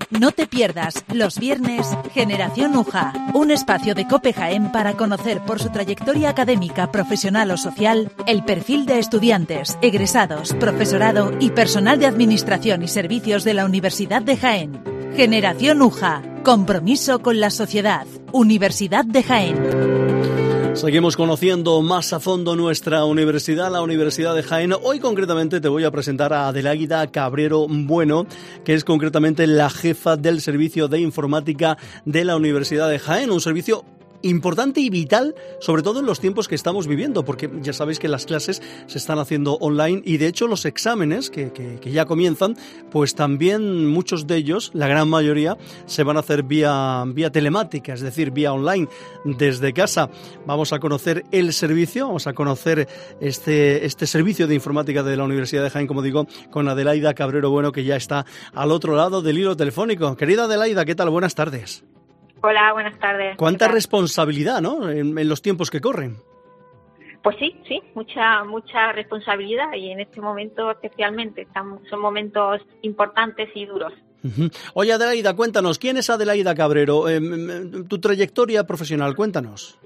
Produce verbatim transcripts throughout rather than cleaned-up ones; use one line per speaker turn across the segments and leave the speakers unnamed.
No te pierdas los viernes Generación U J A, un espacio de COPE Jaén para conocer por su trayectoria académica, profesional o social el perfil de estudiantes, egresados, profesorado y personal de administración y servicios de la Universidad de Jaén. Generación U J A, compromiso con la sociedad. Universidad de Jaén.
Seguimos conociendo más a fondo nuestra universidad, la Universidad de Jaén. Hoy concretamente te voy a presentar a Adelaida Cabrero Bueno, que es concretamente la jefa del Servicio de Informática de la Universidad de Jaén, un servicio importante y vital, sobre todo en los tiempos que estamos viviendo, porque ya sabéis que las clases se están haciendo online y de hecho los exámenes que, que, que ya comienzan, pues también muchos de ellos, la gran mayoría, se van a hacer vía, vía telemática, es decir, vía online desde casa. Vamos a conocer el servicio, vamos a conocer este, este servicio de informática de la Universidad de Jaén, como digo, con Adelaida Cabrero Bueno, que ya está al otro lado del hilo telefónico. Querida Adelaida, ¿qué tal? Buenas tardes.
Hola, buenas tardes.
Cuánta responsabilidad, ¿no?, en, en los tiempos que corren.
Pues sí, sí, mucha mucha responsabilidad y en este momento especialmente estamos, son momentos importantes y duros.
Uh-huh. Oye, Adelaida, cuéntanos, ¿quién es Adelaida Cabrero? Eh, tu trayectoria profesional, cuéntanos.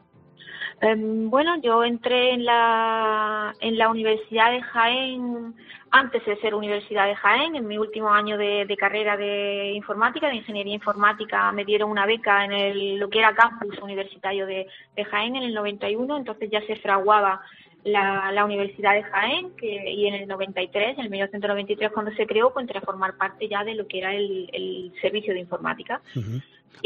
Eh, bueno, yo entré en la en la Universidad de Jaén antes de ser Universidad de Jaén. En mi último año de, de carrera de informática, de ingeniería informática, me dieron una beca en el, lo que era campus universitario de, de Jaén en el noventa y uno, entonces ya se fraguaba la, la Universidad de Jaén, que, y en el noventa y tres, en el mil novecientos noventa y tres cuando se creó, pues entré a formar parte ya de lo que era el, el servicio de informática. Uh-huh.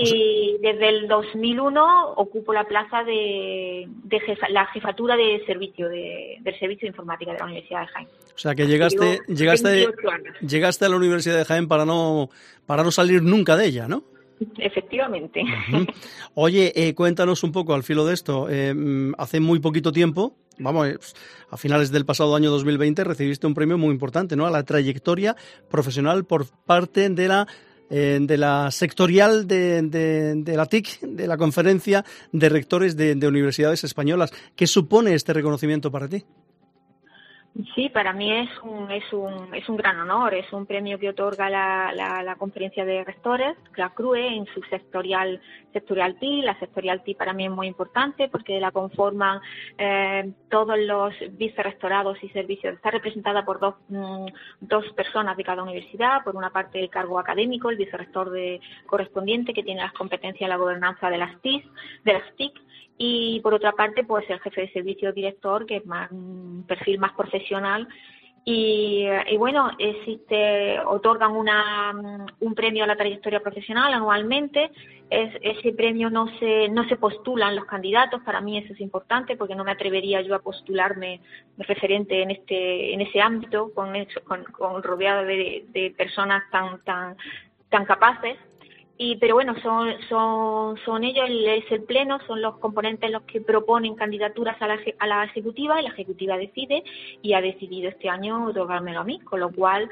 Y desde el dos mil uno ocupo la plaza de, de jefa, la jefatura de servicio de, del servicio de informática de la Universidad de Jaén.
O sea que llegaste llegaste llegaste a la Universidad de Jaén para no para no salir nunca de ella, ¿no?
Efectivamente.
Uh-huh. Oye, eh, cuéntanos un poco al filo de esto. Eh, hace muy poquito tiempo, vamos, a finales del pasado año dos mil veinte, recibiste un premio muy importante, ¿no?, a la trayectoria profesional por parte de la Eh, de la sectorial de, de, de la T I C, de la Conferencia de Rectores de, de Universidades Españolas. ¿Qué supone este reconocimiento para ti?
Sí, para mí es un, es un, es un gran honor, es un premio que otorga la, la, la Conferencia de Rectores, la C R U E, en su sectorial, sectorial T I. La sectorial T I para mí es muy importante porque la conforman eh, todos los vicerrectorados y servicios. Está representada por dos, mm, dos personas de cada universidad. Por una parte el cargo académico, el vicerrector de, correspondiente, que tiene las competencias de la gobernanza de las T I C, de las T I C. Y por otra parte, pues el jefe de servicio director, que es más un perfil más profesional. Y, y bueno, existe, otorgan una, un premio a la trayectoria profesional anualmente. Es, ese premio no se no se postulan los candidatos. Para mí eso es importante porque no me atrevería yo a postularme referente en este en ese ámbito con con, con rodeado de, de personas tan tan tan capaces. Y, pero bueno, son, son, son ellos, es el pleno, son los componentes los que proponen candidaturas a la, a la ejecutiva y la ejecutiva decide y ha decidido este año otorgármelo a mí, con lo cual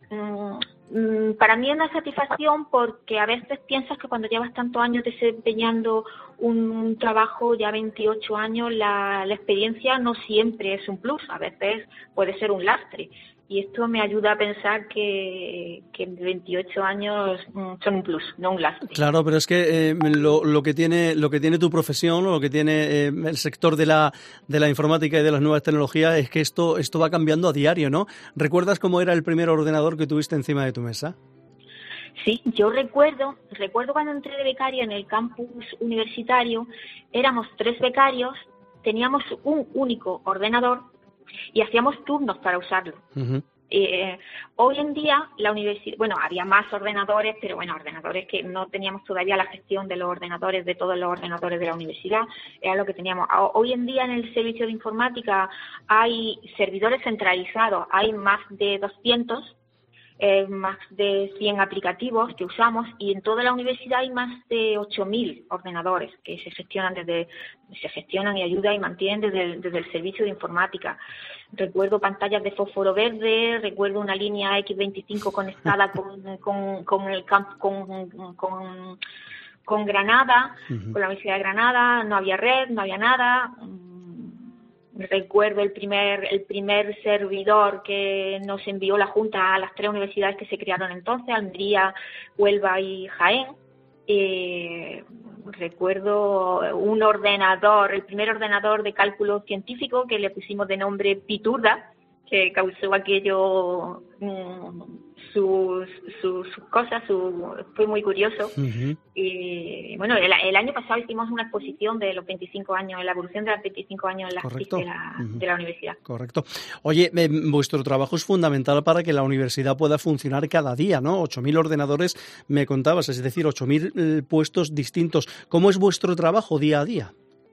mmm, para mí es una satisfacción porque a veces piensas que cuando llevas tantos años desempeñando un trabajo, ya veintiocho años, la, la experiencia no siempre es un plus, a veces puede ser un lastre. Y esto me ayuda a pensar que, que veintiocho años son un plus, no un lastre.
Claro, pero es que eh, lo, lo que tiene lo que tiene tu profesión, o lo que tiene eh, el sector de la de la informática y de las nuevas tecnologías es que esto esto va cambiando a diario, ¿no? ¿Recuerdas cómo era el primer ordenador que tuviste encima de tu mesa?
Sí, yo recuerdo, recuerdo cuando entré de becaria en el campus universitario, éramos tres becarios, teníamos un único ordenador y hacíamos turnos para usarlo. Uh-huh. Eh, hoy en día la universidad, bueno, había más ordenadores, pero bueno, ordenadores que no teníamos todavía la gestión de los ordenadores, de todos los ordenadores de la universidad, era lo que teníamos. Hoy en día en el servicio de informática hay servidores centralizados, hay más de doscientos, eh, más de cien aplicativos que usamos y en toda la universidad hay más de ocho mil ordenadores que se gestionan desde se gestionan y ayudan y mantienen desde el, desde el servicio de informática. Recuerdo pantallas de fósforo verde, recuerdo una línea equis veinticinco conectada con con con el camp, con, con con Granada, uh-huh. con la Universidad de Granada, no había red, no había nada. recuerdo el primer el primer servidor que nos envió la Junta a las tres universidades que se crearon entonces, Almería, Huelva y Jaén. Eh, recuerdo un ordenador, el primer ordenador de cálculo científico que le pusimos de nombre Piturda, que causó aquello mmm, sus, sus, sus cosas, su, fue muy curioso. Uh-huh. Y bueno, el, el año pasado hicimos una exposición de los veinticinco años, la evolución de los veinticinco años en la
Correcto.
de la, uh-huh. de la universidad.
Correcto. Oye, eh, vuestro trabajo es fundamental para que la universidad pueda funcionar cada día, ¿no? ocho mil ordenadores, me contabas, es decir, ocho mil eh, puestos distintos. ¿Cómo es vuestro trabajo día a día?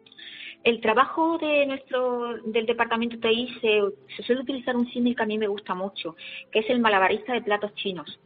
El trabajo de nuestro del departamento T I se, se suele utilizar un símil que a mí me gusta mucho, que es el malabarista de platos chinos.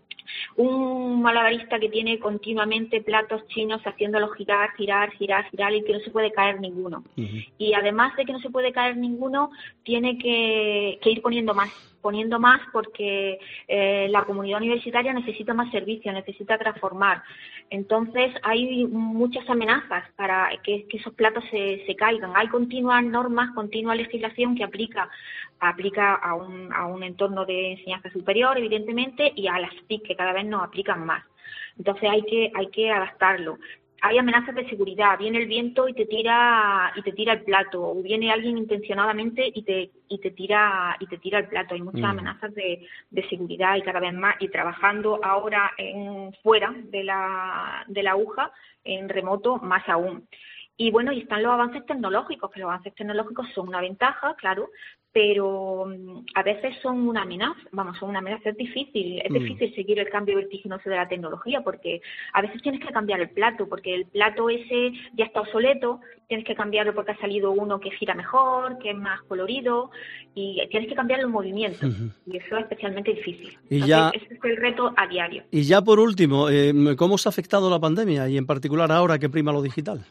Un malabarista que tiene continuamente platos chinos haciéndolos girar, girar, girar, girar y que no se puede caer ninguno. Uh-huh. Y además de que no se puede caer ninguno, tiene que, que ir poniendo más, poniendo más porque eh, la comunidad universitaria necesita más servicios, necesita transformar. Entonces hay muchas amenazas para que, que esos platos se, se caigan. Hay continuas normas, continua legislación que aplica aplica a un, a un entorno de enseñanza superior, evidentemente, y a las T I C, que cada vez nos aplican más. Entonces hay que hay que adaptarlo. Hay amenazas de seguridad, viene el viento y te tira y te tira el plato, o viene alguien intencionadamente y te y te tira y te tira el plato. Hay muchas mm. amenazas de, de seguridad y cada vez más, y trabajando ahora en fuera de la de la aguja, en remoto, más aún. Y bueno, y están los avances tecnológicos, que los avances tecnológicos son una ventaja, claro, pero a veces son una amenaza, vamos, son una amenaza, es difícil, es mm. difícil seguir el cambio vertiginoso de la tecnología, porque a veces tienes que cambiar el plato, porque el plato ese ya está obsoleto, tienes que cambiarlo porque ha salido uno que gira mejor, que es más colorido, y tienes que cambiar los movimientos, uh-huh. y eso es especialmente difícil.
Y ya,
ese es el reto a diario.
Y ya por último, eh, ¿cómo os ha afectado la pandemia, y en particular ahora que prima lo digital?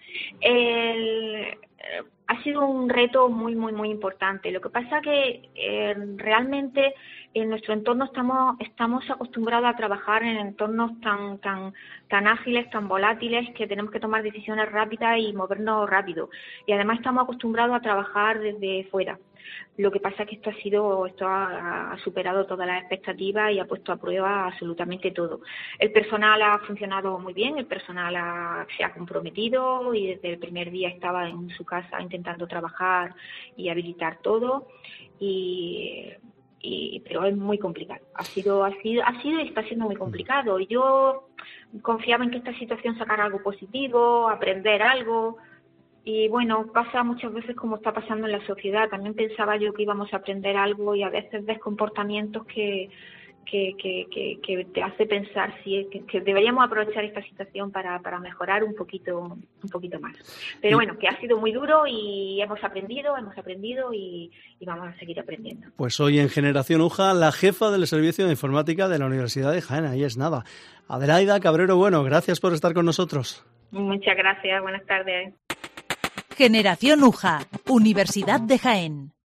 El... Ha sido un reto muy, muy, muy importante. Lo que pasa que eh, realmente en nuestro entorno estamos estamos acostumbrados a trabajar en entornos tan tan tan ágiles, tan volátiles, que tenemos que tomar decisiones rápidas y movernos rápido. Y además estamos acostumbrados a trabajar desde fuera. Lo que pasa es que esto ha sido, esto ha, ha superado todas las expectativas y ha puesto a prueba absolutamente todo. El personal ha funcionado muy bien, el personal ha, se ha comprometido y desde el primer día estaba en su casa intentando trabajar y habilitar todo, y, y pero es muy complicado. Ha sido, ha sido, ha sido y está siendo muy complicado. Y yo confiaba en que esta situación sacara algo positivo, aprender algo. Y bueno, pasa muchas veces como está pasando en la sociedad. También pensaba yo que íbamos a aprender algo, y a veces ves comportamientos que que, que, que, que te hace pensar si que, que deberíamos aprovechar esta situación para, para mejorar un poquito un poquito más. Pero bueno, que ha sido muy duro y hemos aprendido, hemos aprendido y, y vamos a seguir aprendiendo.
Pues hoy en Generación U J A, la jefa del Servicio de Informática de la Universidad de Jaén. Ahí es nada. Adelaida Cabrero Bueno, gracias por estar con nosotros.
Muchas gracias, buenas tardes.
Generación U J A, Universidad de Jaén.